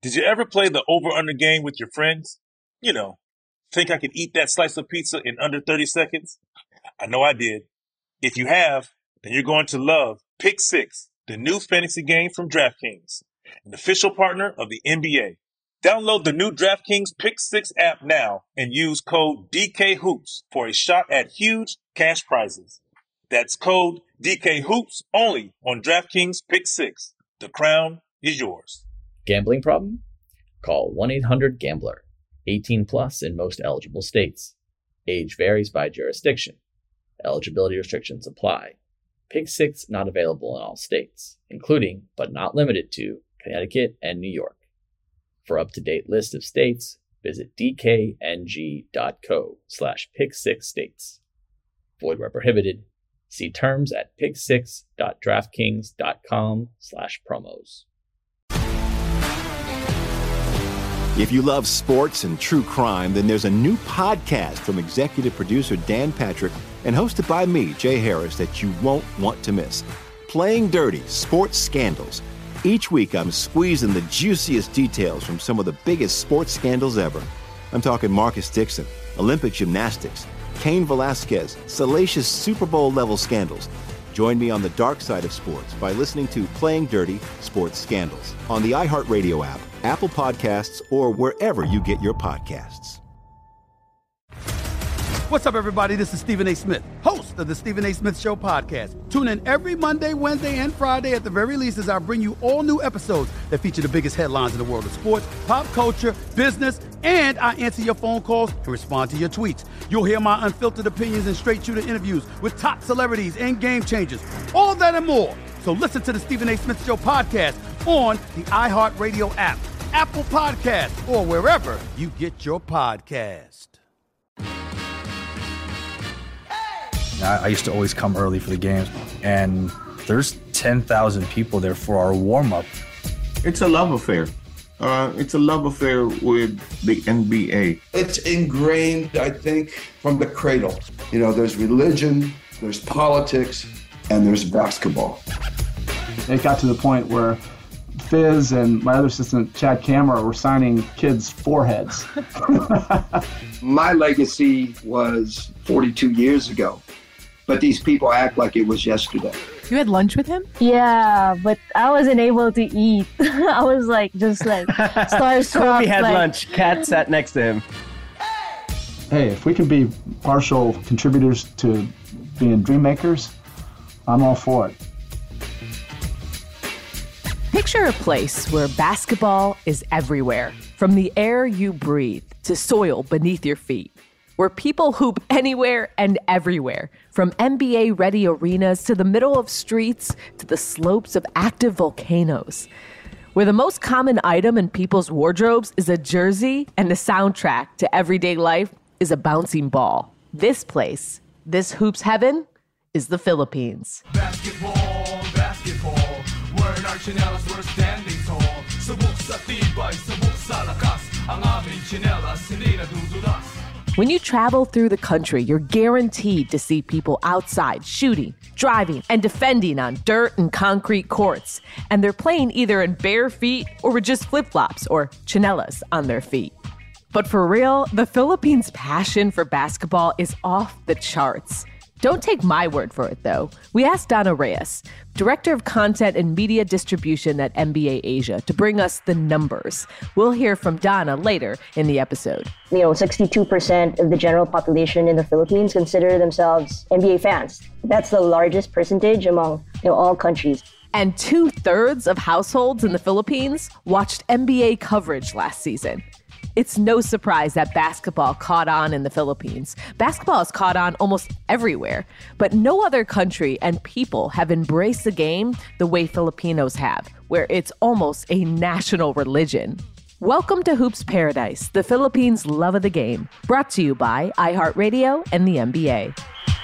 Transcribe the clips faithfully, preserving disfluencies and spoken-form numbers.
Did you ever play the over-under game with your friends? You know, think I could eat that slice of pizza in under thirty seconds? I know I did. If you have, then you're going to love Pick Six, the new fantasy game from DraftKings, an official partner of the N B A. Download the new DraftKings Pick Six app now and use code D K Hoops for a shot at huge cash prizes. That's code D K Hoops only on DraftKings Pick Six. The crown is yours. Gambling problem? Call one eight hundred gambler. eighteen plus in most eligible states. Age varies by jurisdiction. Eligibility restrictions apply. Pick Six not available in all states, including, but not limited to, Connecticut and New York. For up-to-date list of states, visit dkng.co slash pick six states. Void where prohibited. See terms at pick six dot draftkings dot com slash promos. If you love sports and true crime, then there's a new podcast from executive producer Dan Patrick and hosted by me, Jay Harris, that you won't want to miss. Playing Dirty: Sports Scandals. Each week, I'm squeezing the juiciest details from some of the biggest sports scandals ever. I'm talking Marcus Dixon, Olympic gymnastics, Cain Velasquez, salacious Super Bowl-level scandals. Join me on the dark side of sports by listening to Playing Dirty: Sports Scandals on the iHeartRadio app, Apple Podcasts, or wherever you get your podcasts. What's up, everybody? This is Stephen A. Smith, host of the Stephen A. Smith Show podcast. Tune in every Monday, Wednesday, and Friday at the very least as I bring you all new episodes that feature the biggest headlines in the world of sports, pop culture, business, and I answer your phone calls and respond to your tweets. You'll hear my unfiltered opinions and straight-shooter interviews with top celebrities and game changers. All of that and more. So listen to the Stephen A. Smith Show podcast on the iHeartRadio app, Apple Podcasts, or wherever you get your podcast. I used to always come early for the games, and there's ten thousand people there for our warm-up. It's a love affair. Uh, it's a love affair with the N B A. It's ingrained, I think, from the cradle. You know, there's religion, there's politics, and there's basketball. It got to the point where Fizz and my other assistant, Chad Kamara, were signing kids' foreheads. My legacy was forty-two years ago. But these people act like it was yesterday. You had lunch with him? Yeah, but I wasn't able to eat. I was like, just like, starstruck. Kobe had like... lunch. Kat sat next to him. Hey, if we can be partial contributors to being dream makers, I'm all for it. Picture a place where basketball is everywhere, from the air you breathe to soil beneath your feet, where people hoop anywhere and everywhere, from N B A-ready arenas to the middle of streets to the slopes of active volcanoes, where the most common item in people's wardrobes is a jersey and the soundtrack to everyday life is a bouncing ball. This place, this hoops heaven, is the Philippines. Basketball, basketball, we're our chinelas, we're standing tall. Subok sa tibay, subok sa lakas, ang aming chinelas, hindi nadudulas. When you travel through the country, you're guaranteed to see people outside shooting, driving, and defending on dirt and concrete courts. And they're playing either in bare feet or with just flip-flops or chinelas on their feet. But for real, the Philippines' passion for basketball is off the charts. Don't take my word for it, though. We asked Donna Reyes, Director of Content and Media Distribution at N B A Asia, to bring us the numbers. We'll hear from Donna later in the episode. You know, sixty-two percent of the general population in the Philippines consider themselves N B A fans. That's the largest percentage among, you know, all countries. And two-thirds of households in the Philippines watched N B A coverage last season. It's no surprise that basketball caught on in the Philippines. Basketball has caught on almost everywhere, but no other country and people have embraced the game the way Filipinos have, where it's almost a national religion. Welcome to Hoops Paradise, the Philippines' love of the game, brought to you by iHeartRadio and the N B A.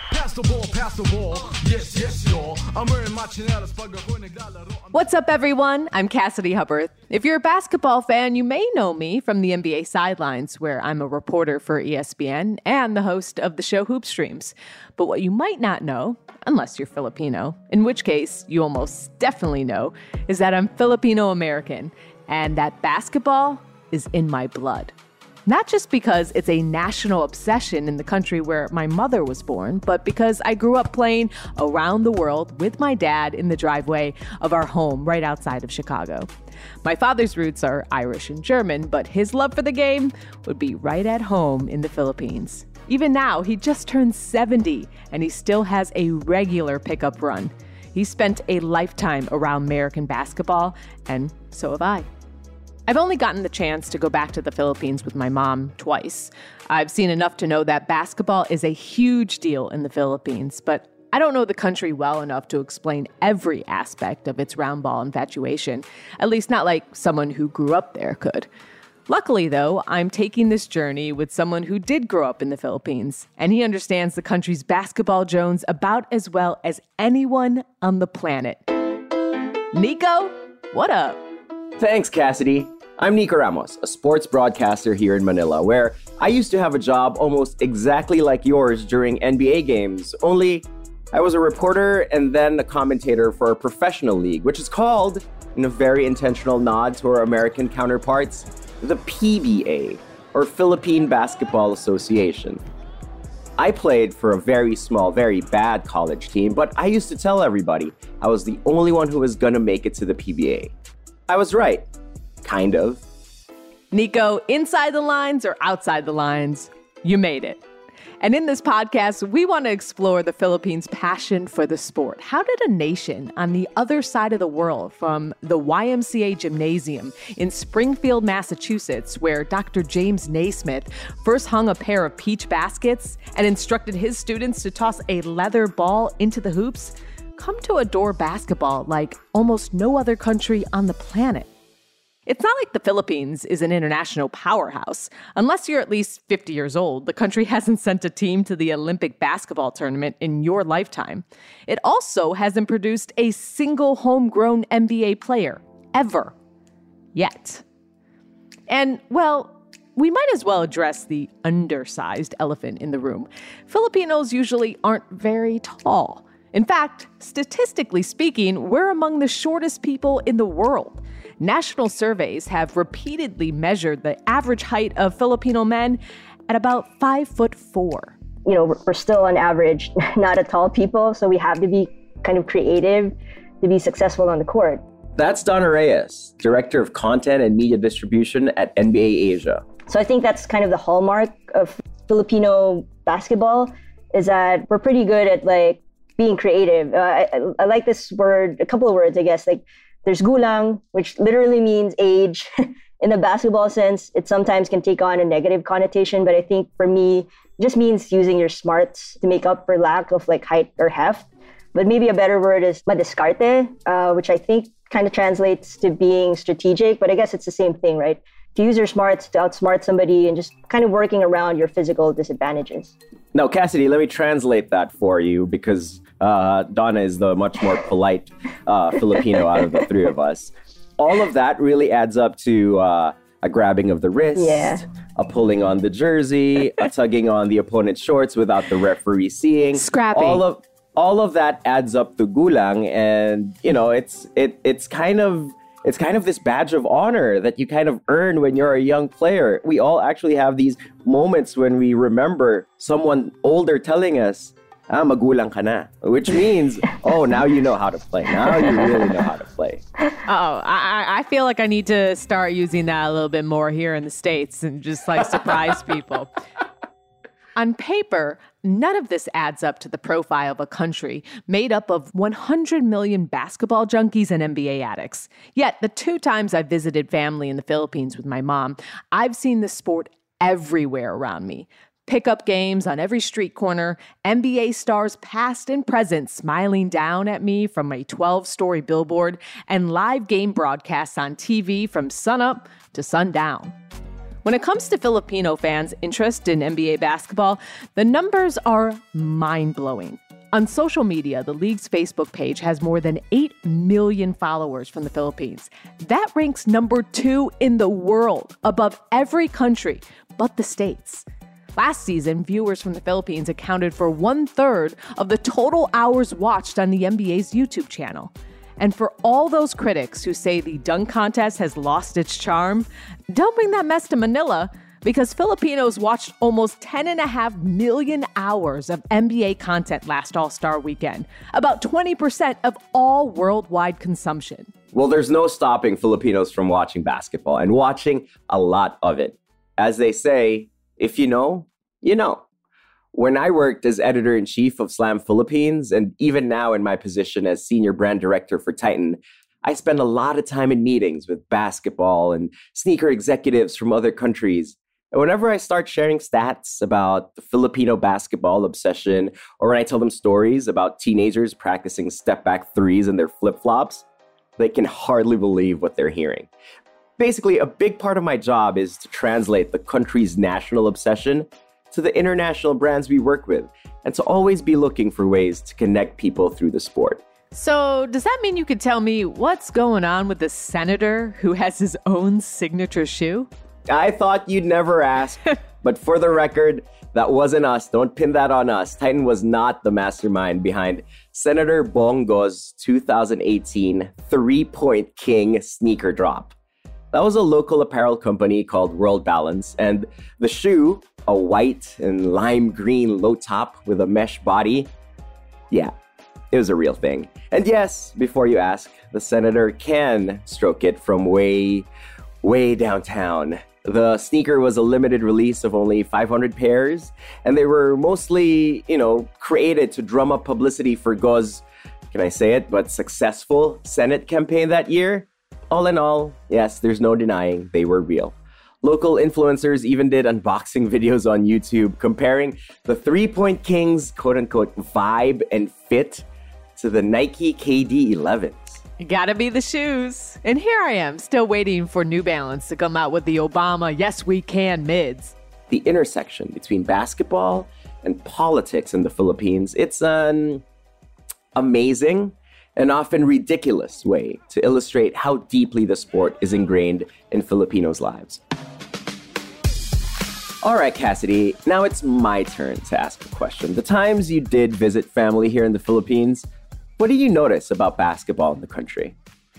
What's up, everyone? I'm Cassidy Hubbard. If you're a basketball fan, you may know me from the N B A sidelines, where I'm a reporter for E S P N and the host of the show Hoop Streams. But what you might not know, unless you're Filipino, in which case you almost definitely know, is that I'm Filipino-American. and that basketball is in my blood. Not just because it's a national obsession in the country where my mother was born, but because I grew up playing around the world with my dad in the driveway of our home right outside of Chicago. My father's roots are Irish and German, but his love for the game would be right at home in the Philippines. Even now, he just turned seventy, and he still has a regular pickup run. He spent a lifetime around American basketball, and so have I. I've only gotten the chance to go back to the Philippines with my mom twice. I've seen enough to know that basketball is a huge deal in the Philippines, but I don't know the country well enough to explain every aspect of its round ball infatuation, at least not like someone who grew up there could. Luckily, though, I'm taking this journey with someone who did grow up in the Philippines, and he understands the country's basketball Jones about as well as anyone on the planet. Nico, what up? Thanks, Cassidy. I'm Nico Ramos, a sports broadcaster here in Manila, where I used to have a job almost exactly like yours during N B A games, only I was a reporter and then a commentator for a professional league, which is called, in a very intentional nod to our American counterparts, the P B A, or Philippine Basketball Association. I played for a very small, very bad college team, but I used to tell everybody I was the only one who was gonna make it to the P B A. I was right. Kind of. Nico, inside the lines or outside the lines, you made it. And in this podcast, we want to explore the Philippines' passion for the sport. How did a nation on the other side of the world, from the Y M C A gymnasium in Springfield, Massachusetts, where Doctor James Naismith first hung a pair of peach baskets and instructed his students to toss a leather ball into the hoops, come to adore basketball like almost no other country on the planet? It's not like the Philippines is an international powerhouse. Unless you're at least fifty years old, the country hasn't sent a team to the Olympic basketball tournament in your lifetime. It also hasn't produced a single homegrown N B A player, ever. Yet. And, well, we might as well address the undersized elephant in the room. Filipinos usually aren't very tall. In fact, statistically speaking, we're among the shortest people in the world. National surveys have repeatedly measured the average height of Filipino men at about five foot four. You know, we're still on average not a tall people, so we have to be kind of creative to be successful on the court. That's Donna Reyes, Director of Content and Media Distribution at N B A Asia. So I think that's kind of the hallmark of Filipino basketball, is that we're pretty good at like being creative. Uh, I, I like this word, a couple of words, I guess, like there's gulang, which literally means age. In the basketball sense, it sometimes can take on a negative connotation, but I think for me, it just means using your smarts to make up for lack of like height or heft. But maybe a better word is madiskarte, uh, which I think kind of translates to being strategic, but I guess it's the same thing, right? To use your smarts to outsmart somebody and just kind of working around your physical disadvantages. Now, Cassidy, let me translate that for you, because uh, Donna is the much more polite uh, Filipino out of the three of us. All of that really adds up to uh, a grabbing of the wrist, yeah. a pulling on the jersey, a tugging on the opponent's shorts without the referee seeing. Scrappy. All of all of that adds up to gulang, and you know, it's it it's kind of it's kind of this badge of honor that you kind of earn when you're a young player. We all actually have these moments when we remember someone older telling us, ah, magulang ka na, which means, oh, now you know how to play. Now you really know how to play. Oh, I, I feel like I need to start using that a little bit more here in the States and just like surprise people. On paper, none of this adds up to the profile of a country made up of one hundred million basketball junkies and N B A addicts. Yet, the two times I visited family in the Philippines with my mom, I've seen the sport everywhere around me. Pickup games on every street corner, N B A stars past and present smiling down at me from a twelve-story billboard, and live game broadcasts on T V from sunup to sundown. When it comes to Filipino fans' interest in N B A basketball, the numbers are mind-blowing. On social media, the league's Facebook page has more than eight million followers from the Philippines. That ranks number two in the world, above every country but the States. Last season, viewers from the Philippines accounted for one-third of the total hours watched on the N B A's YouTube channel. And for all those critics who say the dunk contest has lost its charm, don't bring that mess to Manila, because Filipinos watched almost ten and a half million hours of N B A content last All-Star weekend, about twenty percent of all worldwide consumption. Well, there's no stopping Filipinos from watching basketball and watching a lot of it. As they say, if you know, you know. When I worked as editor-in-chief of Slam Philippines, and even now in my position as senior brand director for Titan, I spend a lot of time in meetings with basketball and sneaker executives from other countries. And whenever I start sharing stats about the Filipino basketball obsession, or when I tell them stories about teenagers practicing step-back threes in their flip-flops, they can hardly believe what they're hearing. Basically, a big part of my job is to translate the country's national obsession to the international brands we work with, and to always be looking for ways to connect people through the sport. So, does that mean you could tell me what's going on with the senator who has his own signature shoe? I thought you'd never ask, but for the record, that wasn't us. Don't pin that on us. Titan was not the mastermind behind Senator Bongo's two thousand eighteen Three-Point King sneaker drop. That was a local apparel company called World Balance, and the shoe, a white and lime green low top with a mesh body, yeah, it was a real thing. And yes, before you ask, the senator can stroke it from way, way downtown. The sneaker was a limited release of only five hundred pairs, and they were mostly, you know, created to drum up publicity for Go's, can I say it, but successful Senate campaign that year. All in all, yes, there's no denying they were real. Local influencers even did unboxing videos on YouTube comparing the Three-Point King's quote-unquote vibe and fit to the Nike K D elevens. Gotta be the shoes. And here I am, still waiting for New Balance to come out with the Obama Yes We Can mids. The intersection between basketball and politics in the Philippines, it's an amazing and often ridiculous way to illustrate how deeply the sport is ingrained in Filipinos' lives. All right, Cassidy, now it's my turn to ask a question. The times you did visit family here in the Philippines, what do you notice about basketball in the country?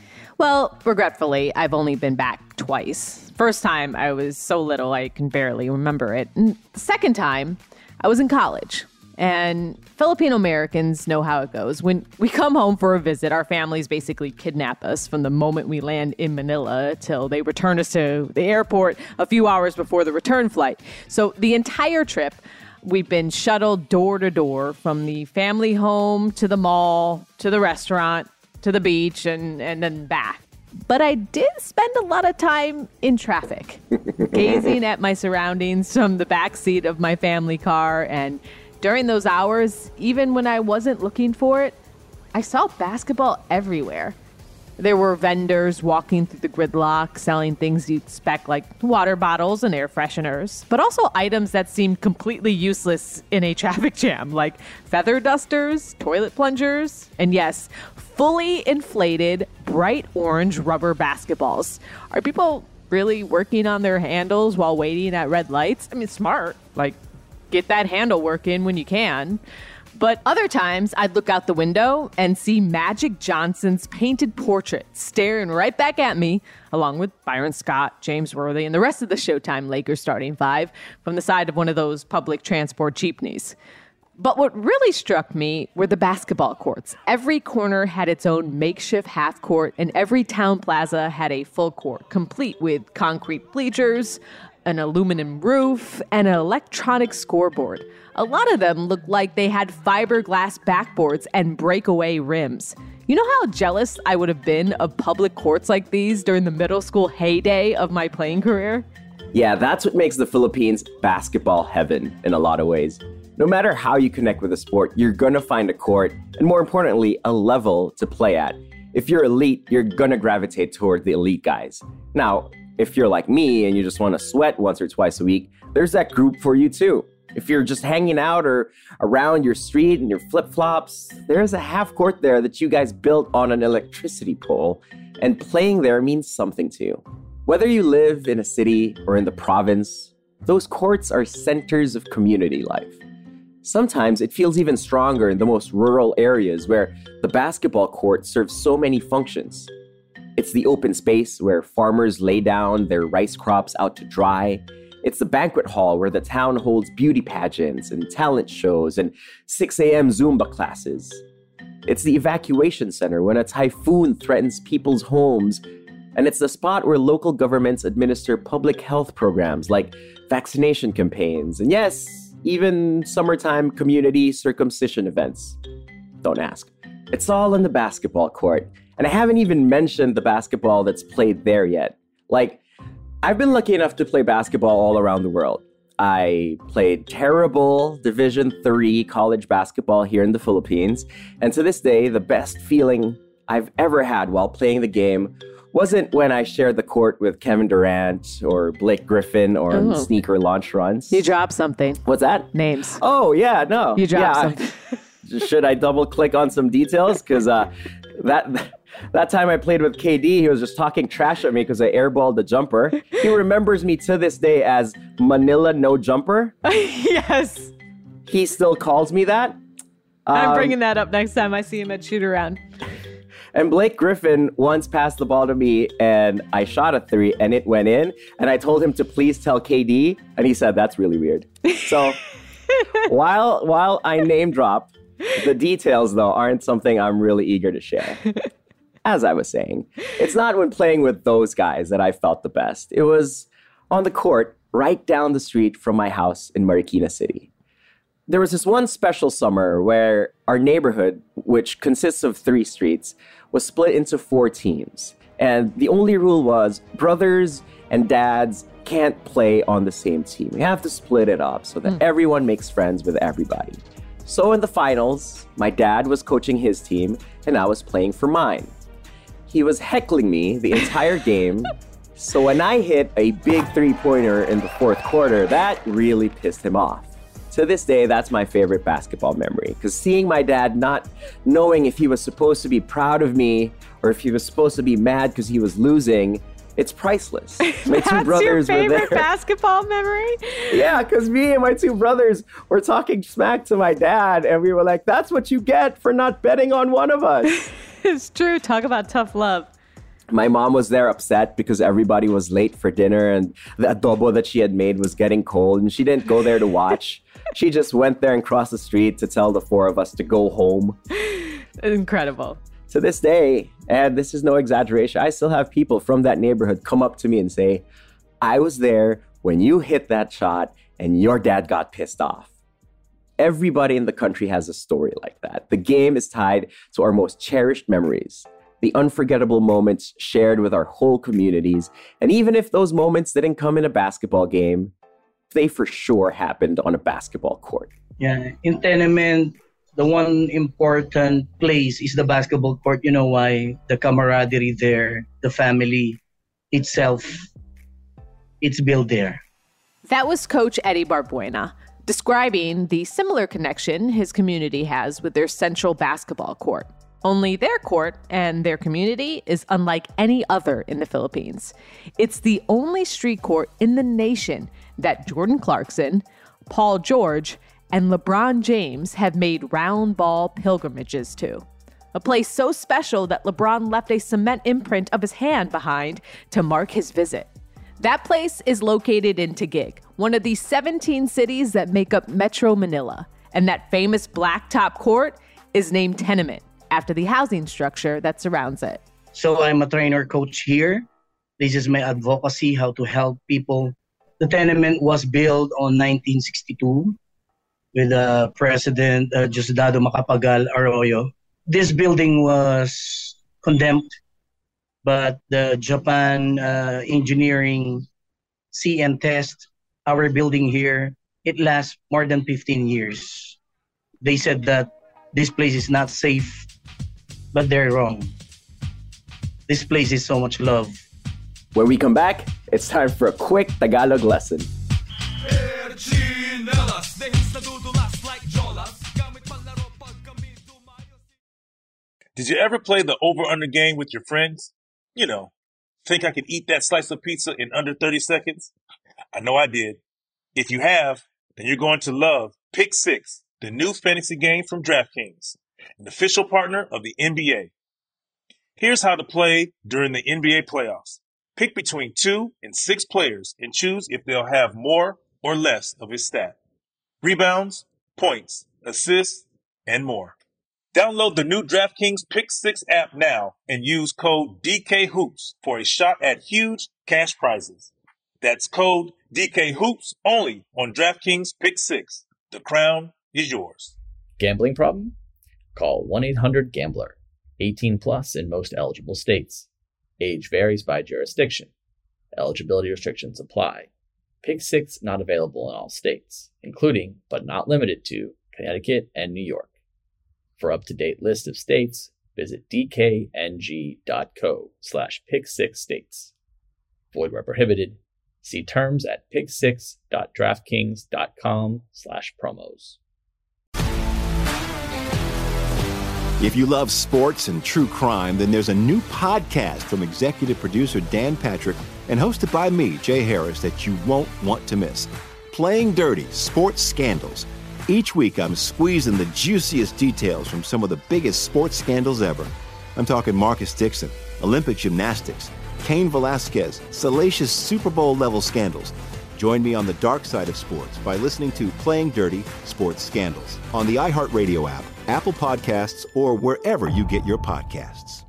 Well, regretfully, I've only been back twice. First time, I was so little I can barely remember it. And the second time, I was in college. And Filipino Americans know how it goes. When we come home for a visit, our families basically kidnap us from the moment we land in Manila till they return us to the airport a few hours before the return flight. So the entire trip, we've been shuttled door to door from the family home to the mall, to the restaurant, to the beach, and, and then back. But I did spend a lot of time in traffic, gazing at my surroundings from the backseat of my family car. And during those hours, even when I wasn't looking for it, I saw basketball everywhere. There were vendors walking through the gridlock, selling things you'd expect like water bottles and air fresheners, but also items that seemed completely useless in a traffic jam, like feather dusters, toilet plungers, and yes, fully inflated bright orange rubber basketballs. Are people really working on their handles while waiting at red lights? I mean, smart. Like, get that handle working when you can. But other times, I'd look out the window and see Magic Johnson's painted portrait staring right back at me, along with Byron Scott, James Worthy, and the rest of the Showtime Lakers starting five from the side of one of those public transport jeepneys. But what really struck me were the basketball courts. Every corner had its own makeshift half court, and every town plaza had a full court, complete with concrete bleachers, an aluminum roof, and an electronic scoreboard. A lot of them looked like they had fiberglass backboards and breakaway rims. You know how jealous I would have been of public courts like these during the middle school heyday of my playing career? Yeah, that's what makes the Philippines basketball heaven in a lot of ways. No matter how you connect with a sport, you're gonna find a court, and more importantly, a level to play at. If you're elite, you're gonna gravitate toward the elite guys. Now, if you're like me and you just wanna sweat once or twice a week, there's that group for you too. If you're just hanging out or around your street in your flip-flops, there's a half court there that you guys built on an electricity pole, and playing there means something to you. Whether you live in a city or in the province, those courts are centers of community life. Sometimes it feels even stronger in the most rural areas where the basketball court serves so many functions. It's the open space where farmers lay down their rice crops out to dry. It's the banquet hall where the town holds beauty pageants and talent shows and six a.m. Zumba classes. It's the evacuation center when a typhoon threatens people's homes. And it's the spot where local governments administer public health programs like vaccination campaigns. And yes, even summertime community circumcision events. Don't ask. It's all in the basketball court. And I haven't even mentioned the basketball that's played there yet. Like, I've been lucky enough to play basketball all around the world. I played terrible Division three college basketball here in the Philippines. And to this day, the best feeling I've ever had while playing the game wasn't when I shared the court with Kevin Durant or Blake Griffin or Ooh. sneaker launch runs. You dropped something. What's that? Names. Oh, yeah, no. You dropped yeah, something. I, should I double click on some details? Because uh, that... That time I played with K D, he was just talking trash at me because I airballed the jumper. He remembers me to this day as Manila No Jumper. Yes. He still calls me that. I'm Um, bringing that up next time I see him at shoot around. And Blake Griffin once passed the ball to me and I shot a three and it went in. And I told him to please tell K D. And he said, that's really weird. So while while I name drop, the details, though, aren't something I'm really eager to share. As I was saying, it's not when playing with those guys that I felt the best. It was on the court right down the street from my house in Marikina City. There was this one special summer where our neighborhood, which consists of three streets, was split into four teams. And the only rule was brothers and dads can't play on the same team. We have to split it up so that mm. everyone makes friends with everybody. So in the finals, my dad was coaching his team and I was playing for mine. He was heckling me the entire game. So when I hit a big three-pointer in the fourth quarter, that really pissed him off. To this day, that's my favorite basketball memory, because seeing my dad not knowing if he was supposed to be proud of me or if he was supposed to be mad because he was losing, it's priceless. My two brothers your favorite were there. basketball memory? Yeah, because me and my two brothers were talking smack to my dad, and we were like, that's what you get for not betting on one of us. It's true. Talk about tough love. My mom was there upset because everybody was late for dinner and the adobo that she had made was getting cold and she didn't go there to watch. She just went there and crossed the street to tell the four of us to go home. Incredible. To this day, and this is no exaggeration, I still have people from that neighborhood come up to me and say, I was there when you hit that shot and your dad got pissed off. Everybody in the country has a story like that. The game is tied to our most cherished memories, the unforgettable moments shared with our whole communities. And even if those moments didn't come in a basketball game, they for sure happened on a basketball court. Yeah, in tenement, the one important place is the basketball court. You know why? The camaraderie there, the family itself, it's built there. That was Coach Eddie Barbuena, describing the similar connection his community has with their central basketball court. Only their court and their community is unlike any other in the Philippines. It's the only street court in the nation that Jordan Clarkson, Paul George, and LeBron James have made round ball pilgrimages to. A place so special that LeBron left a cement imprint of his hand behind to mark his visit. That place is located in Taguig, one of the seventeen cities that make up Metro Manila. And that famous blacktop court is named Tenement, after the housing structure that surrounds it. So I'm a trainer coach here. This is my advocacy, how to help people. The tenement was built on nineteen sixty-two with uh, President uh, Diosdado Macapagal Arroyo. This building was condemned, but the Japan uh, engineering see and test our building here. It lasts more than fifteen years. They said that this place is not safe, but they're wrong. This place is so much love. When we come back, it's time for a quick Tagalog lesson. Did you ever play the over-under game with your friends? You know, think I could eat that slice of pizza in under thirty seconds? I know I did. If you have, then you're going to love Pick Six, the new fantasy game from DraftKings, an official partner of the N B A. Here's how to play during the N B A playoffs. Pick between two and six players and choose if they'll have more or less of his stat. Rebounds, points, assists, and more. Download the new DraftKings Pick six app now and use code D K Hoops for a shot at huge cash prizes. That's code D K Hoops only on DraftKings Pick six. The crown is yours. Gambling problem? Call one eight hundred gambler. eighteen plus in most eligible states. Age varies by jurisdiction. Eligibility restrictions apply. Pick six not available in all states, including, but not limited to, Connecticut and New York. For up-to-date list of states, visit dkng.co slash pick six states. Void where prohibited. See terms at pick six dot draftkings dot com slash promos. If you love sports and true crime, then there's a new podcast from executive producer Dan Patrick and hosted by me, Jay Harris, that you won't want to miss. Playing Dirty: Sports Scandals. Each week, I'm squeezing the juiciest details from some of the biggest sports scandals ever. I'm talking Marcus Dixon, Olympic gymnastics, Cain Velasquez, salacious Super Bowl-level scandals. Join me on the dark side of sports by listening to Playing Dirty: Sports Scandals on the iHeartRadio app, Apple Podcasts, or wherever you get your podcasts.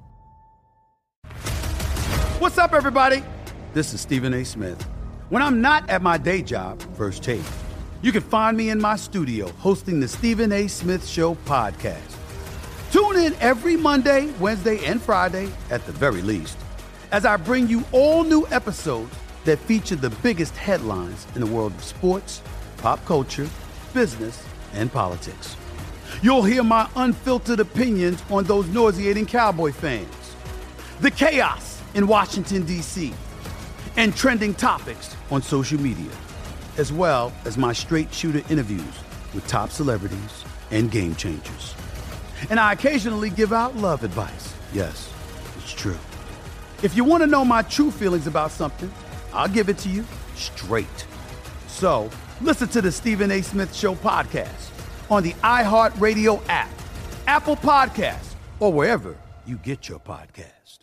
What's up, everybody? This is Stephen A. Smith. When I'm not at my day job, First Take, you can find me in my studio hosting the Stephen A. Smith Show podcast. Tune in every Monday, Wednesday, and Friday, at the very least, as I bring you all new episodes that feature the biggest headlines in the world of sports, pop culture, business, and politics. You'll hear my unfiltered opinions on those nauseating Cowboy fans, the chaos in Washington, D C, and trending topics on social media, as well as my straight shooter interviews with top celebrities and game changers. And I occasionally give out love advice. Yes, it's true. If you want to know my true feelings about something, I'll give it to you straight. So listen to the Stephen A. Smith Show podcast on the iHeartRadio app, Apple Podcasts, or wherever you get your podcast.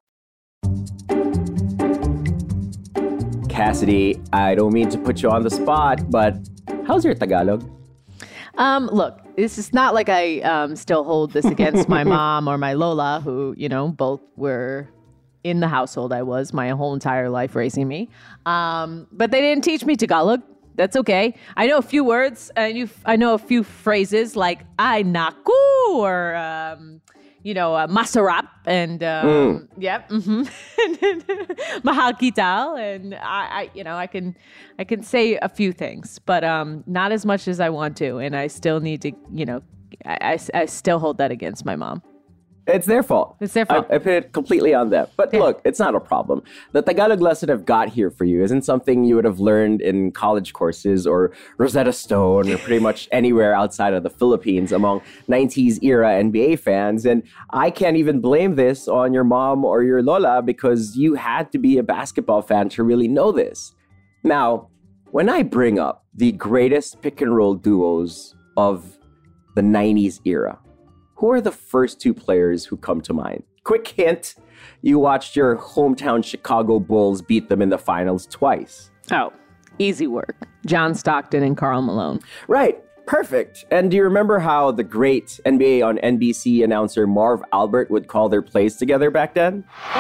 Cassidy, I don't mean to put you on the spot, but how's your Tagalog? Um, look, this is not like I um, still hold this against my mom or my Lola, who, you know, both were in the household I was my whole entire life raising me. Um, but they didn't teach me Tagalog. That's okay. I know a few words. And you, I know a few phrases like "ay naku" or um, you know, uh, "masarap" and um, mm. yep, mm-hmm. "mahal kita," and I, I, you know, I can, I can say a few things, but um, not as much as I want to, and I still need to, you know, I, I, I still hold that against my mom. It's their fault. It's their fault. I, I put it completely on them. But yeah. Look, it's not a problem. The Tagalog lesson I've got here for you isn't something you would have learned in college courses or Rosetta Stone or pretty much anywhere outside of the Philippines among nineties era N B A fans. And I can't even blame this on your mom or your Lola because you had to be a basketball fan to really know this. Now, when I bring up the greatest pick and roll duos of the nineties era, who are the first two players who come to mind? Quick hint, you watched your hometown Chicago Bulls beat them in the finals twice. Oh, easy work. John Stockton and Karl Malone. Right, perfect. And do you remember how the great N B A on N B C announcer Marv Albert would call their plays together back then?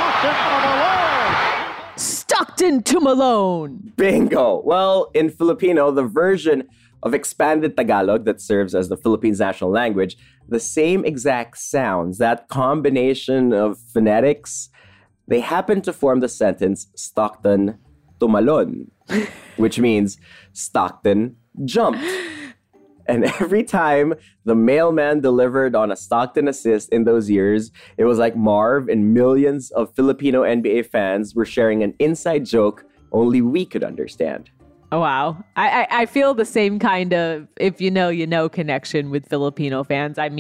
Stockton to Malone! Bingo! Well, in Filipino, the version of expanded Tagalog that serves as the Philippines' national language, the same exact sounds, that combination of phonetics, they happen to form the sentence Stockton tumalon, which means Stockton jumped. And every time the mailman delivered on a Stockton assist in those years, it was like Marv and millions of Filipino N B A fans were sharing an inside joke only we could understand. Oh, wow. I, I, I feel the same kind of, if you know, you know, connection with Filipino fans I meet,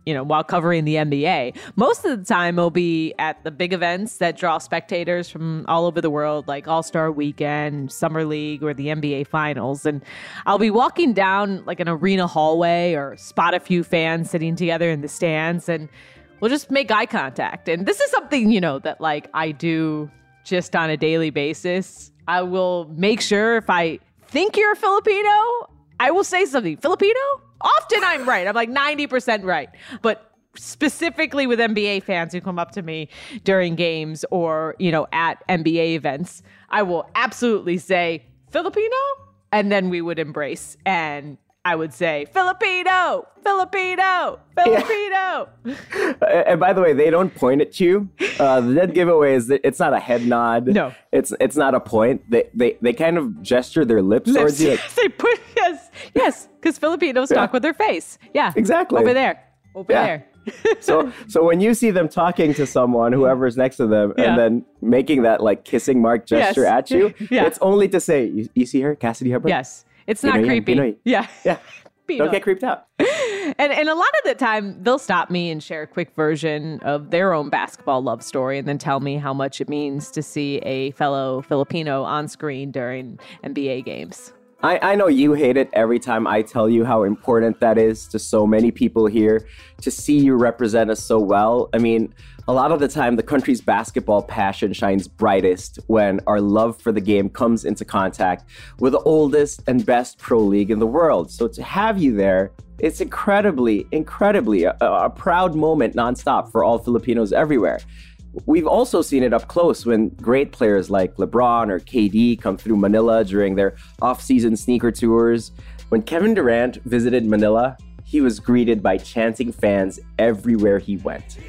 you know, while covering the N B A. Most of the time it'll be at the big events that draw spectators from all over the world, like All-Star Weekend, Summer League, or the N B A Finals. And I'll be walking down like an arena hallway or spot a few fans sitting together in the stands, and we'll just make eye contact. And this is something, you know, that like I do just on a daily basis. I will make sure if I think you're a Filipino, I will say something. Filipino? Often I'm right. I'm like ninety percent right. But specifically with N B A fans who come up to me during games or, you know, at N B A events, I will absolutely say Filipino, and then we would embrace, and I would say Filipino, Filipino, Filipino. Yeah. And by the way, they don't point at you. Uh, the dead giveaway is that it's not a head nod. No, it's it's not a point. They they they kind of gesture their lips, lips. towards you. Like, yes, they put yes, yes, because Filipinos yeah. talk with their face. Yeah, exactly. Over there, over yeah. there. so so when you see them talking to someone, whoever's next to them, yeah. and then making that like kissing mark gesture yes. at you, yeah. it's only to say, you, you see her, Cassidy Hepburn? Yes. It's not Pinoy creepy. Pinoy. Yeah. Yeah. Pinoy. Don't get creeped out. And and a lot of the time, they'll stop me and share a quick version of their own basketball love story and then tell me how much it means to see a fellow Filipino on screen during N B A games. I, I know you hate it every time I tell you how important that is to so many people here to see you represent us so well. I mean, a lot of the time, the country's basketball passion shines brightest when our love for the game comes into contact with the oldest and best pro league in the world. So to have you there, it's incredibly, incredibly a, a proud moment nonstop for all Filipinos everywhere. We've also seen it up close when great players like LeBron or K D come through Manila during their off-season sneaker tours. When Kevin Durant visited Manila, he was greeted by chanting fans everywhere he went.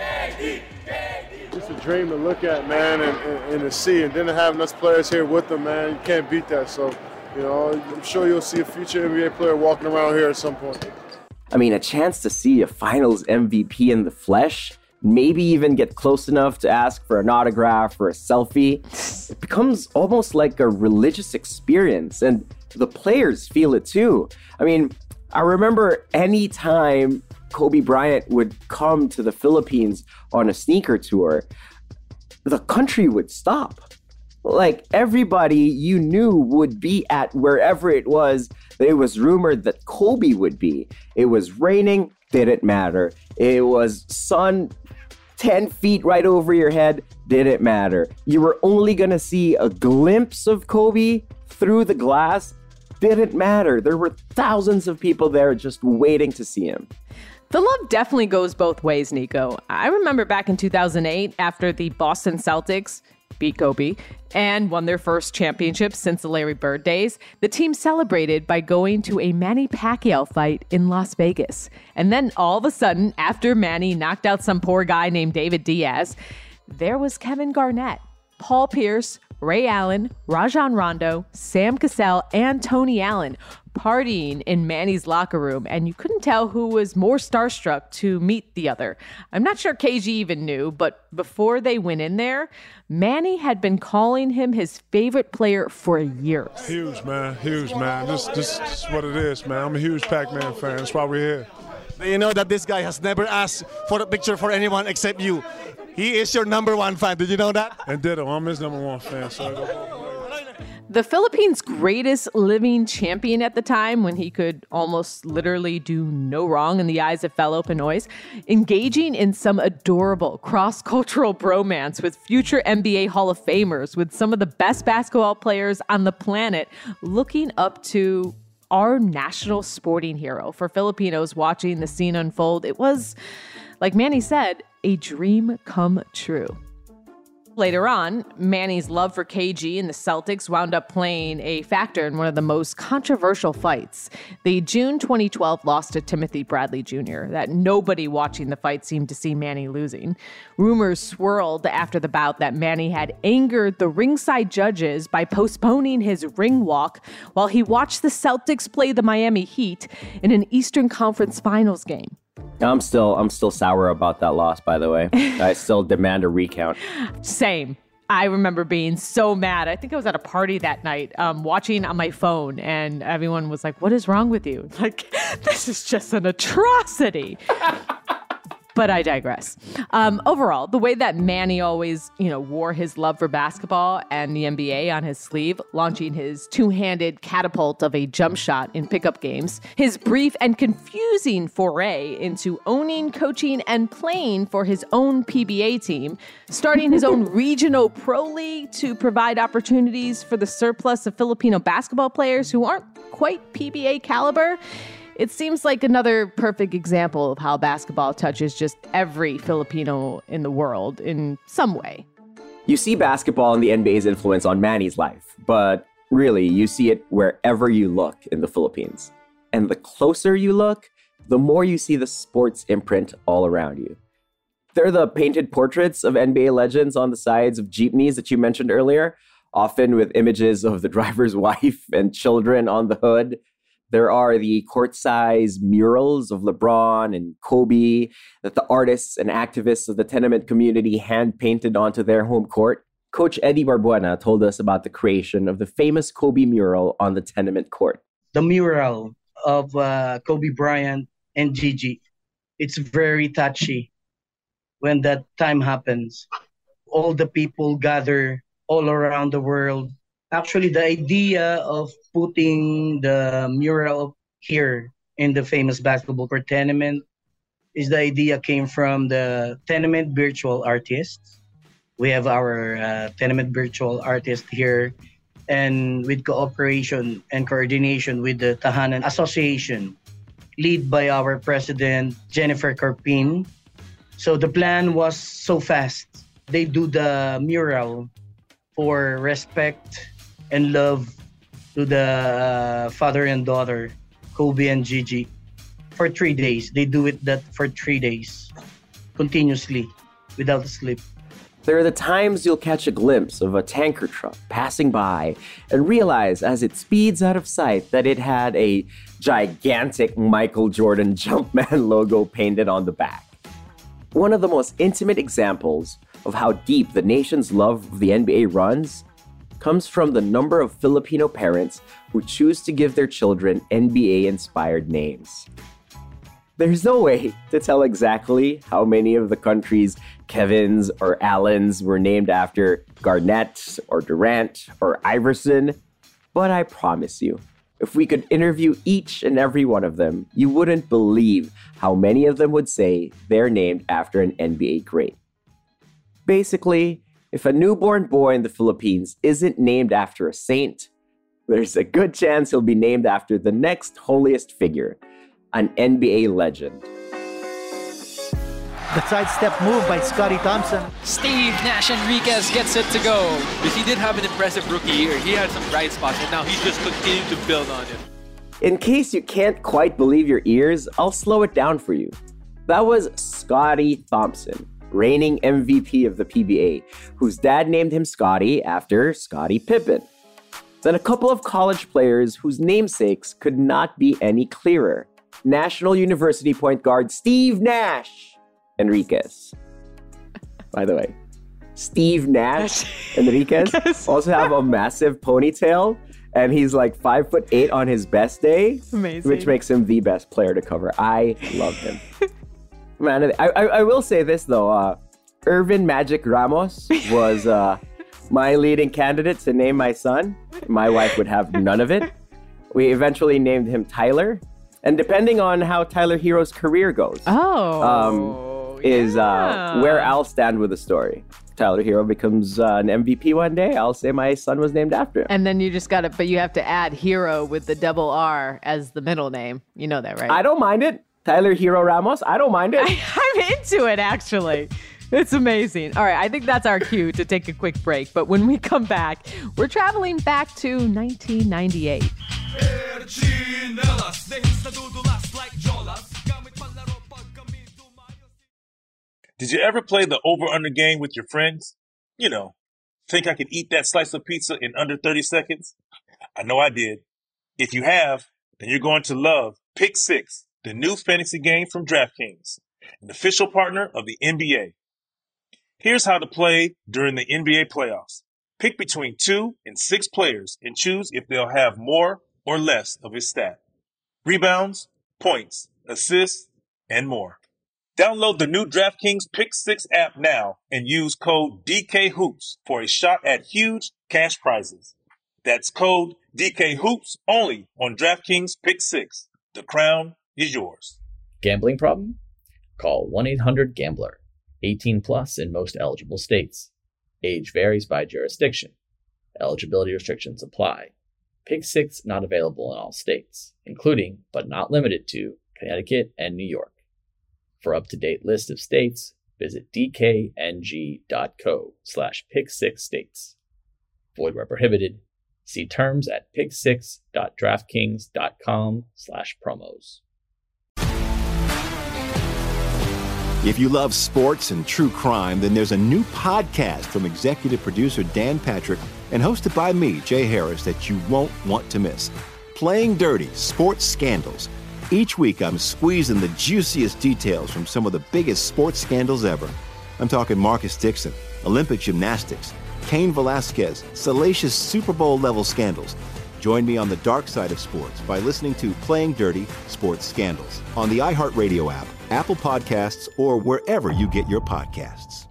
It's a dream to look at, man, and, and, and to see. And then having us players here with them, man, you can't beat that. So, you know, I'm sure you'll see a future N B A player walking around here at some point. I mean, a chance to see a finals M V P in the flesh, maybe even get close enough to ask for an autograph or a selfie. It becomes almost like a religious experience, and the players feel it too. I mean, I remember any time Kobe Bryant would come to the Philippines on a sneaker tour, the country would stop. Like everybody you knew would be at wherever it was that it was rumored that Kobe would be. It was raining, didn't matter. It was sun ten feet right over your head, didn't matter. You were only gonna see a glimpse of Kobe through the glass, didn't matter. There were thousands of people there just waiting to see him. The love definitely goes both ways, Nico. I remember back in two thousand eight, after the Boston Celtics beat Kobe and won their first championship since the Larry Bird days, the team celebrated by going to a Manny Pacquiao fight in Las Vegas. And then all of a sudden, after Manny knocked out some poor guy named David Diaz, there was Kevin Garnett, Paul Pierce, Ray Allen, Rajon Rondo, Sam Cassell, and Tony Allen partying in Manny's locker room, and you couldn't tell who was more starstruck to meet the other. I'm not sure K G even knew, but before they went in there, Manny had been calling him his favorite player for years. Huge, man. Huge, man. This, this, this is what it is, man. I'm a huge Pac-Man fan. That's why we're here. You know that this guy has never asked for a picture for anyone except you. He is your number one fan. Did you know that? And ditto. I'm his number one fan. So the Philippines' greatest living champion at the time, when he could almost literally do no wrong in the eyes of fellow Pinoys, engaging in some adorable cross-cultural bromance with future N B A Hall of Famers, with some of the best basketball players on the planet, looking up to our national sporting hero. For Filipinos watching the scene unfold, it was, like Manny said, a dream come true. Later on, Manny's love for K G and the Celtics wound up playing a factor in one of the most controversial fights. The June twenty twelve loss to Timothy Bradley Junior that nobody watching the fight seemed to see Manny losing. Rumors swirled after the bout that Manny had angered the ringside judges by postponing his ring walk while he watched the Celtics play the Miami Heat in an Eastern Conference Finals game. I'm still I'm still sour about that loss, by the way. I still demand a recount. Same. I remember being so mad. I think I was at a party that night, um, watching on my phone, and everyone was like, "What is wrong with you?" Like, this is just an atrocity. But I digress. Um, overall, the way that Manny always, you know, wore his love for basketball and the N B A on his sleeve, launching his two-handed catapult of a jump shot in pickup games, his brief and confusing foray into owning, coaching, and playing for his own P B A team, starting his own regional pro league to provide opportunities for the surplus of Filipino basketball players who aren't quite P B A caliber. It seems like another perfect example of how basketball touches just every Filipino in the world in some way. You see basketball and the N B A's influence on Manny's life, but really, you see it wherever you look in the Philippines. And the closer you look, the more you see the sports imprint all around you. There are the painted portraits of N B A legends on the sides of jeepneys that you mentioned earlier, often with images of the driver's wife and children on the hood. There are the court-size murals of LeBron and Kobe that the artists and activists of the tenement community hand-painted onto their home court. Coach Eddie Barbuena told us about the creation of the famous Kobe mural on the tenement court. The mural of uh, Kobe Bryant and Gigi, it's very touchy when that time happens. All the people gather all around the world. Actually, the idea of putting the mural here in the famous basketball court tenement is the idea came from the tenement virtual artists. We have our uh, tenement virtual artist here, and with cooperation and coordination with the Tahanan Association, led by our president, Jennifer Carpin. So the plan was so fast. They do the mural for respect and love to the uh, father and daughter, Kobe and Gigi, for three days. They do it that for three days, continuously, without sleep. There are the times you'll catch a glimpse of a tanker truck passing by and realize as it speeds out of sight that it had a gigantic Michael Jordan Jumpman logo painted on the back. One of the most intimate examples of how deep the nation's love of the N B A runs comes from the number of Filipino parents who choose to give their children N B A-inspired names. There's no way to tell exactly how many of the country's Kevins or Allens were named after Garnett or Durant or Iverson, but I promise you, if we could interview each and every one of them, you wouldn't believe how many of them would say they're named after an N B A great. Basically, if a newborn boy in the Philippines isn't named after a saint, there's a good chance he'll be named after the next holiest figure, an N B A legend. The sidestep move by Scotty Thompson. Steve Nash Enriquez gets it to go. Because he did have an impressive rookie year. He had some bright spots, and now he's just continuing to build on it. In case you can't quite believe your ears, I'll slow it down for you. That was Scotty Thompson, reigning M V P of the P B A, whose dad named him Scotty after Scottie Pippen. Then a couple of college players whose namesakes could not be any clearer. National University point guard Steve Nash Enriquez. By the way, Steve Nash Enriquez yes. also have a massive ponytail, and he's like five foot eight on his best day, Amazing. Which makes him the best player to cover. I love him. Man, I, I I will say this though, uh, Irvin Magic Ramos was uh, my leading candidate to name my son. My wife would have none of it. We eventually named him Tyler, and depending on how Tyler Hero's career goes, oh, um, is yeah. uh, where I'll stand with the story. Tyler Hero becomes uh, an M V P one day, I'll say my son was named after him. And then you just got to, but you have to add Hero with the double R as the middle name. You know that, right? I don't mind it. Tyler Hero Ramos, I don't mind it. I, I'm into it, actually. It's amazing. All right, I think that's our cue to take a quick break. But when we come back, we're traveling back to nineteen ninety-eight. Did you ever play the over-under game with your friends? You know, think I could eat that slice of pizza in under thirty seconds? I know I did. If you have, then you're going to love Pick Six, the new fantasy game from DraftKings, an official partner of the N B A. Here's how to play during the N B A playoffs. Pick between two and six players and choose if they'll have more or less of his stat. Rebounds, points, assists, and more. Download the new DraftKings Pick six app now and use code D K Hoops for a shot at huge cash prizes. That's code D K Hoops only on DraftKings Pick six. The crown is yours. Gambling problem? Call one eight hundred gambler. eighteen plus in most eligible states. Age varies by jurisdiction. Eligibility restrictions apply. Pick six not available in all states, including, but not limited to, Connecticut and New York. For up-to-date list of states, visit dkng.co slash pick six states. Void where prohibited. See terms at pick six dot draftkings dot com slash promos. If you love sports and true crime, then there's a new podcast from executive producer Dan Patrick and hosted by me, Jay Harris, that you won't want to miss. Playing Dirty: Sports Scandals. Each week, I'm squeezing the juiciest details from some of the biggest sports scandals ever. I'm talking Marcus Dixon, Olympic gymnastics, Cain Velasquez, salacious Super Bowl-level scandals. Join me on the dark side of sports by listening to Playing Dirty: Sports Scandals on the iHeartRadio app, Apple Podcasts, or wherever you get your podcasts.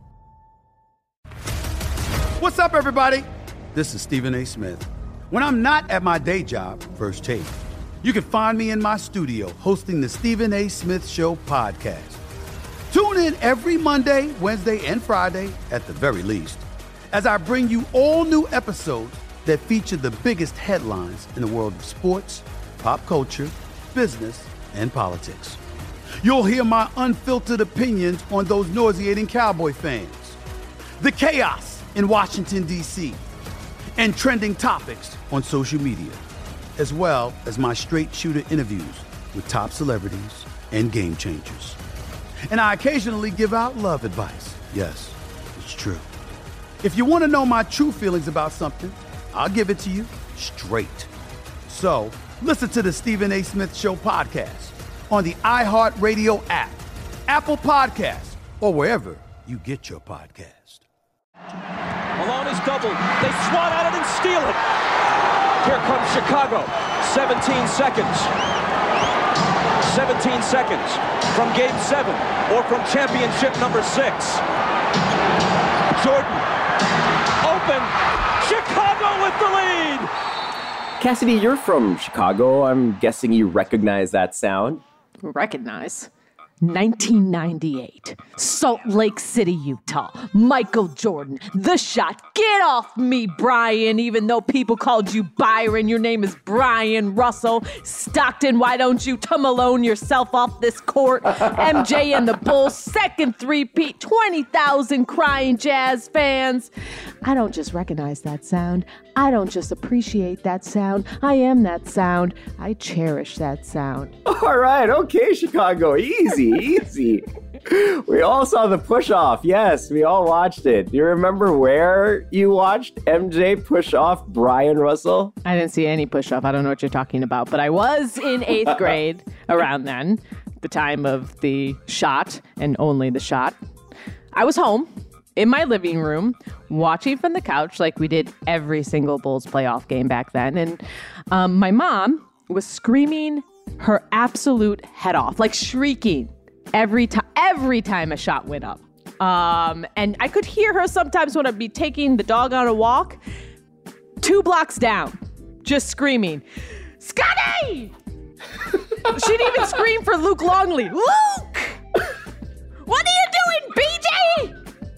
What's up, everybody? This is Stephen A. Smith. When I'm not at my day job, First Take, you can find me in my studio hosting the Stephen A. Smith Show podcast. Tune in every Monday, Wednesday, and Friday, at the very least, as I bring you all new episodes that feature the biggest headlines in the world of sports, pop culture, business, and politics. You'll hear my unfiltered opinions on those nauseating Cowboy fans, the chaos in Washington, D C, and trending topics on social media, as well as my straight shooter interviews with top celebrities and game changers. And I occasionally give out love advice. Yes, it's true. If you want to know my true feelings about something, I'll give it to you straight. So listen to the Stephen A. Smith Show podcast on the iHeartRadio app, Apple Podcasts, or wherever you get your podcast. Malone is doubled. They swat at it and steal it. Here comes Chicago. seventeen seconds. seventeen seconds from game seven or from championship number six. Jordan open. Chicago with the lead. Cassidy, you're from Chicago. I'm guessing you recognize that sound. Recognize? nineteen ninety-eight, Salt Lake City, Utah. Michael Jordan, the shot. Get off me, Brian, even though people called you Byron. Your name is Brian Russell. Stockton, why don't you Malone yourself off this court? M J and the Bulls, second three-peat, twenty thousand crying Jazz fans. I don't just recognize that sound. I don't just appreciate that sound. I am that sound. I cherish that sound. All right, okay, Chicago, easy. Easy. We all saw the push-off. Yes, we all watched it. Do you remember where you watched M J push off Brian Russell? I didn't see any push-off. I don't know what you're talking about, but I was in eighth grade around then, the time of the shot and only the shot. I was home in my living room watching from the couch like we did every single Bulls playoff game back then. And um, my mom was screaming her absolute head off, like shrieking every time, every time a shot went up. Um, and I could hear her sometimes when I'd be taking the dog on a walk, two blocks down, just screaming, Scotty! She'd even scream for Luke Longley. Luke! What are you doing, B J?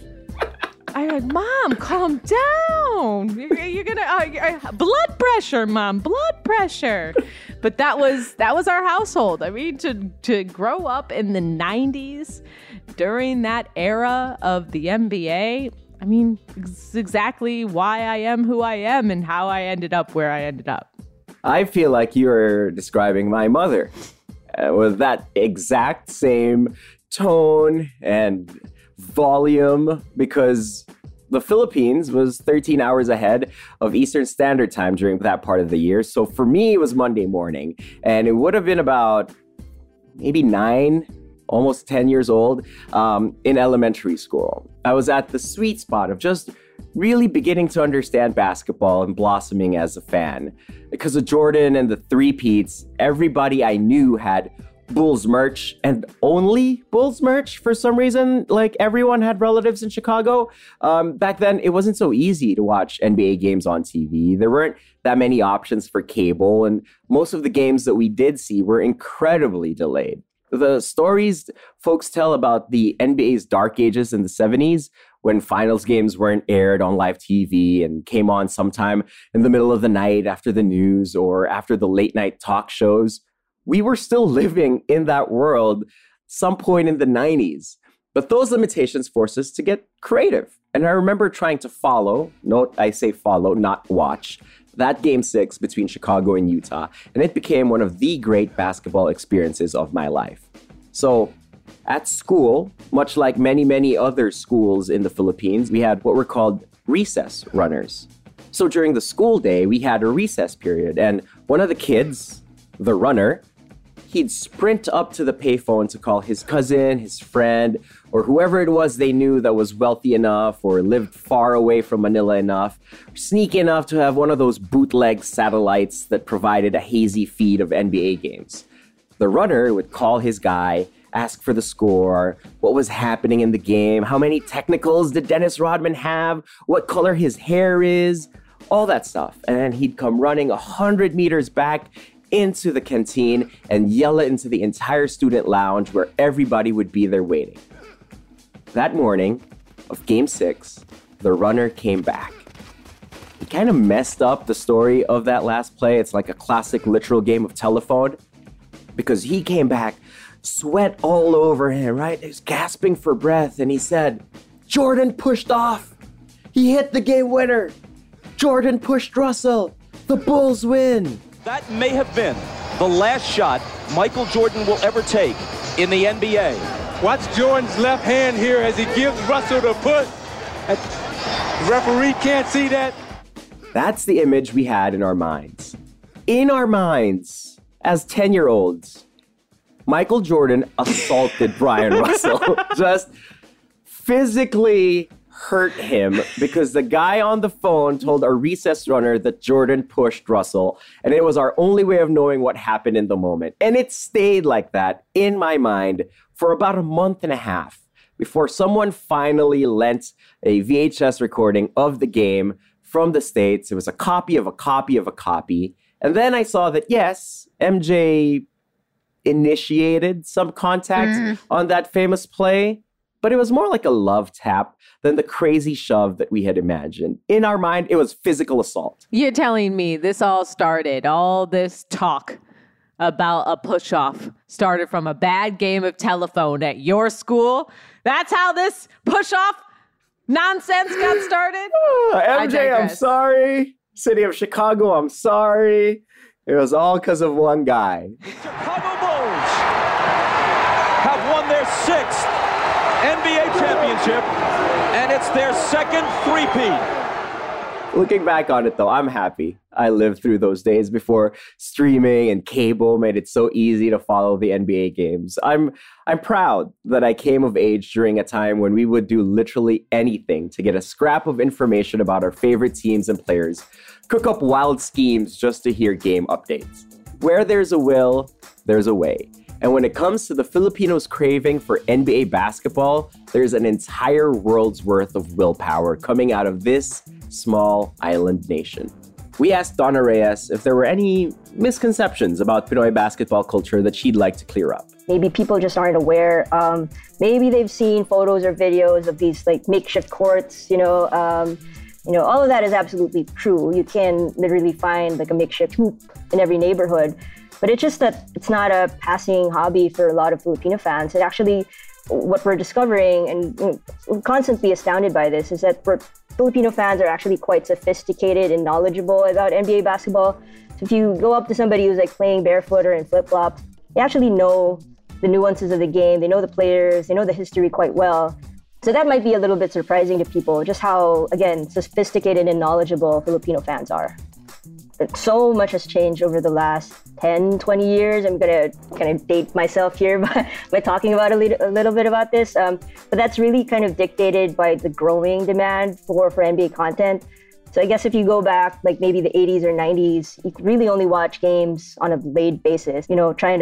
I'm like, Mom, calm down. You're, you're gonna uh, uh, blood pressure, Mom, blood pressure. But that was that was our household. I mean, to to grow up in the nineties during that era of the N B A. I mean, it's exactly why I am who I am and how I ended up where I ended up. I feel like you're describing my mother uh, with that exact same tone and volume, because the Philippines was thirteen hours ahead of Eastern Standard Time during that part of the year. So for me, it was Monday morning, and it would have been about maybe nine, almost ten years old um, in elementary school. I was at the sweet spot of just really beginning to understand basketball and blossoming as a fan. Because of Jordan and the three-peats, everybody I knew had Bulls merch and only Bulls merch for some reason. Like everyone had relatives in Chicago. Um, back then, it wasn't so easy to watch N B A games on T V. There weren't that many options for cable, and most of the games that we did see were incredibly delayed. The stories folks tell about the N B A's dark ages in the seventies, when finals games weren't aired on live T V and came on sometime in the middle of the night after the news or after the late night talk shows, we were still living in that world some point in the nineties. But those limitations forced us to get creative. And I remember trying to follow, note I say follow, not watch, that game six between Chicago and Utah. And it became one of the great basketball experiences of my life. So at school, much like many, many other schools in the Philippines, we had what were called recess runners. So during the school day, we had a recess period. And one of the kids, the runner, he'd sprint up to the payphone to call his cousin, his friend, or whoever it was they knew that was wealthy enough or lived far away from Manila enough, sneaky enough to have one of those bootleg satellites that provided a hazy feed of N B A games. The runner would call his guy, ask for the score, what was happening in the game, how many technicals did Dennis Rodman have, what color his hair is, all that stuff. And then he'd come running one hundred meters back into the canteen and yell it into the entire student lounge where everybody would be there waiting. That morning of game six, the runner came back. He kind of messed up the story of that last play. It's like a classic literal game of telephone because he came back, sweat all over him, right? He was gasping for breath and he said, "Jordan pushed off. He hit the game winner. Jordan pushed Russell. The Bulls win." That may have been the last shot Michael Jordan will ever take in the N B A. Watch Jordan's left hand here as he gives Russell the put. The referee can't see that. That's the image we had in our minds. In our minds, as ten-year-olds, Michael Jordan assaulted Brian Russell. Just physically hurt him because the guy on the phone told a recess runner that Jordan pushed Russell, and it was our only way of knowing what happened in the moment. And it stayed like that in my mind for about a month and a half before someone finally lent a V H S recording of the game from the States. It was a copy of a copy of a copy. And then I saw that, yes, M J initiated some contact mm. on that famous play, but it was more like a love tap than the crazy shove that we had imagined. In our mind, it was physical assault. You're telling me this all started, all this talk about a push-off started from a bad game of telephone at your school? That's how this push-off nonsense got started? Oh, M J, I'm sorry. City of Chicago, I'm sorry. It was all because of one guy. Chicago Bulls have won their sixth N B A championship, and it's their second three-peat. Looking back on it, though, I'm happy. I lived through those days before streaming and cable made it so easy to follow the N B A games. I'm I'm proud that I came of age during a time when we would do literally anything to get a scrap of information about our favorite teams and players, cook up wild schemes just to hear game updates. Where there's a will, there's a way. And when it comes to the Filipinos' craving for N B A basketball, there's an entire world's worth of willpower coming out of this small island nation. We asked Donna Reyes if there were any misconceptions about Pinoy basketball culture that she'd like to clear up. Maybe people just aren't aware. Um, maybe they've seen photos or videos of these like makeshift courts, you know, um, you know, all of that is absolutely true. You can literally find like a makeshift hoop in every neighborhood. But it's just that it's not a passing hobby for a lot of Filipino fans. It actually, what we're discovering, and you know, we're constantly astounded by this, is that we're, Filipino fans are actually quite sophisticated and knowledgeable about N B A basketball. So if you go up to somebody who's like playing barefoot or in flip-flops, they actually know the nuances of the game. They know the players. They know the history quite well. So that might be a little bit surprising to people, just how, again, sophisticated and knowledgeable Filipino fans are. But so much has changed over the last ten, twenty years. I'm going to kind of date myself here by, by talking about a little, a little bit about this. Um, but that's really kind of dictated by the growing demand for, for N B A content. So I guess if you go back, like maybe the eighties or nineties, you could really only watch games on a delayed basis, you know, trying to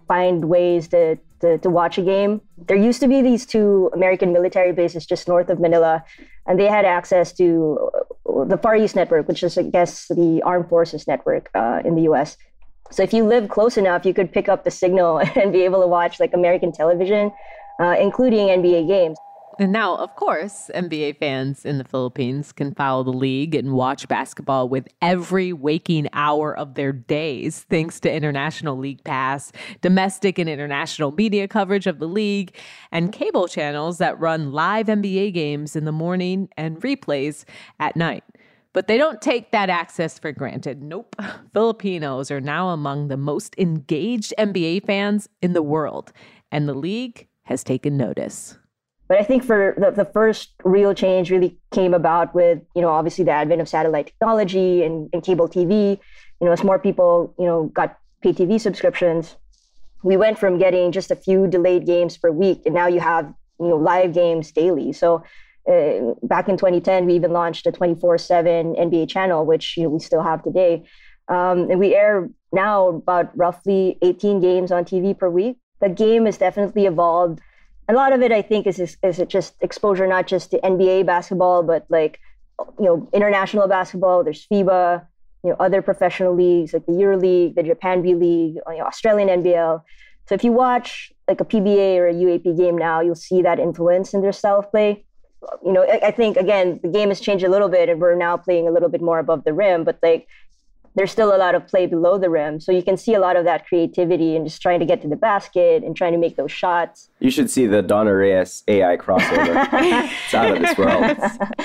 find ways to, to, to watch a game. There used to be these two American military bases just north of Manila, and they had access to the Far East Network, which is, I guess, the Armed Forces Network uh, in the U S. So if you live close enough, you could pick up the signal and be able to watch like American television, uh, including N B A games. And now, of course, N B A fans in the Philippines can follow the league and watch basketball with every waking hour of their days, thanks to International League Pass, domestic and international media coverage of the league, and cable channels that run live N B A games in the morning and replays at night. But they don't take that access for granted. Nope. Filipinos are now among the most engaged N B A fans in the world, and the league has taken notice. But I think for the, the first real change really came about with, you know, obviously the advent of satellite technology and, and cable T V. You know, as more people, you know, got pay T V subscriptions, we went from getting just a few delayed games per week, and now you have, you know, live games daily. So uh, back in twenty ten, we even launched a twenty-four seven N B A channel, which, you know, we still have today. Um, and we air now about roughly eighteen games on T V per week. The game has definitely evolved. A lot of it, I think, is, is is it just exposure, not just to N B A basketball, but like, you know, international basketball. There's FIBA, you know, other professional leagues like the EuroLeague, the Japan B League, you know, Australian N B L. So if you watch like a P B A or a U A P game now, you'll see that influence in their style of play. You know, I, I think, again, the game has changed a little bit and we're now playing a little bit more above the rim, but like, there's still a lot of play below the rim. So you can see a lot of that creativity and just trying to get to the basket and trying to make those shots. You should see the Donna Reyes A I crossover. It's out of this world.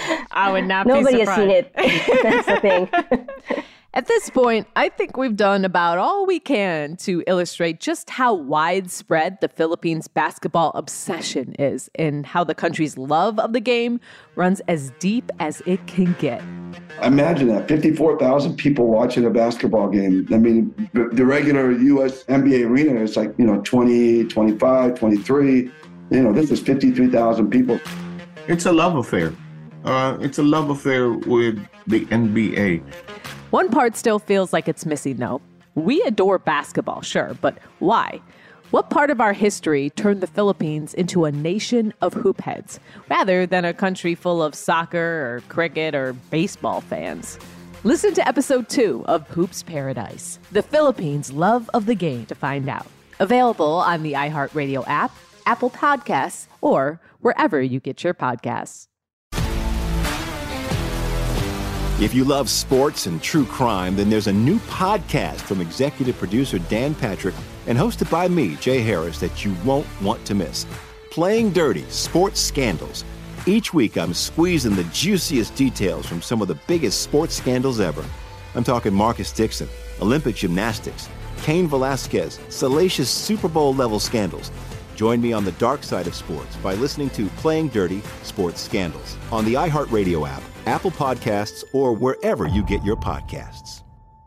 I would not Nobody be surprised. Nobody has seen it. That's the thing. At this point, I think we've done about all we can to illustrate just how widespread the Philippines' basketball obsession is and how the country's love of the game runs as deep as it can get. Imagine that, fifty-four thousand people watching a basketball game. I mean, the regular U S N B A arena is like, you know, twenty, twenty-five, twenty-three. You know, this is fifty-three thousand people. It's a love affair. Uh, it's a love affair with the N B A. One part still feels like it's missing, though. We adore basketball, sure, but why? What part of our history turned the Philippines into a nation of hoop heads, rather than a country full of soccer or cricket or baseball fans? Listen to episode two of Hoops Paradise, the Philippines' love of the game, to find out. Available on the iHeartRadio app, Apple Podcasts, or wherever you get your podcasts. If you love sports and true crime, then there's a new podcast from executive producer Dan Patrick and hosted by me, Jay Harris, that you won't want to miss. Playing Dirty: Sports Scandals. Each week, I'm squeezing the juiciest details from some of the biggest sports scandals ever. I'm talking Marcus Dixon, Olympic gymnastics, Cain Velasquez, salacious Super Bowl-level scandals. Join me on the dark side of sports by listening to Playing Dirty: Sports Scandals on the iHeartRadio app, Apple Podcasts, or wherever you get your podcasts.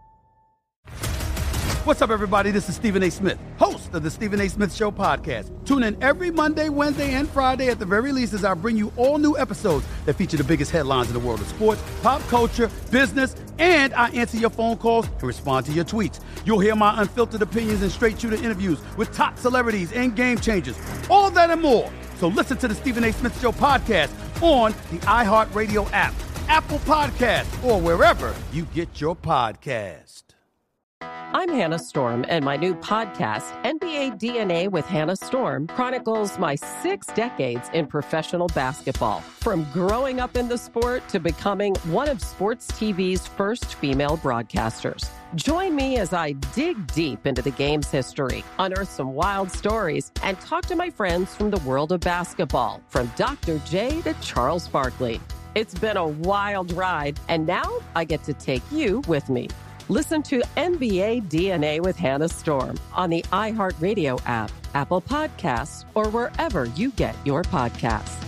What's up, everybody? This is Stephen A. Smith, host of the Stephen A. Smith Show podcast. Tune in every Monday, Wednesday, and Friday at the very least as I bring you all new episodes that feature the biggest headlines in the world of sports, pop culture, business, and I answer your phone calls and respond to your tweets. You'll hear my unfiltered opinions and straight-shooter interviews with top celebrities and game changers. All that and more. So listen to the Stephen A. Smith Show podcast on the iHeartRadio app, Apple Podcasts, or wherever you get your podcast. I'm Hannah Storm, and my new podcast, N B A D N A with Hannah Storm, chronicles my six decades in professional basketball. From growing up in the sport to becoming one of sports T V's first female broadcasters. Join me as I dig deep into the game's history, unearth some wild stories, and talk to my friends from the world of basketball, from Doctor J to Charles Barkley. It's been a wild ride, and now I get to take you with me. Listen to N B A D N A with Hannah Storm on the iHeartRadio app, Apple Podcasts, or wherever you get your podcasts.